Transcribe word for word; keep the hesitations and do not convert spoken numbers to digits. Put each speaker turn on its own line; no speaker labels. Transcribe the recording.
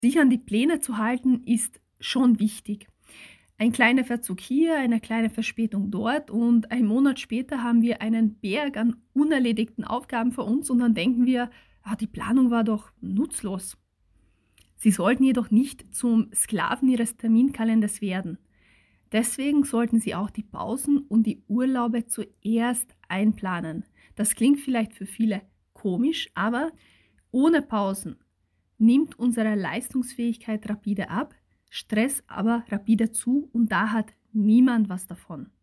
Sich an die Pläne zu halten, ist schon wichtig. Ein kleiner Verzug hier, eine kleine Verspätung dort und einen Monat später haben wir einen Berg an unerledigten Aufgaben vor uns und dann denken wir, ah, die Planung war doch nutzlos. Sie sollten jedoch nicht zum Sklaven Ihres Terminkalenders werden. Deswegen sollten Sie auch die Pausen und die Urlaube zuerst einplanen. Das klingt vielleicht für viele komisch, aber ohne Pausen nimmt unsere Leistungsfähigkeit rapide ab, Stress aber rapide zu und da hat niemand was davon.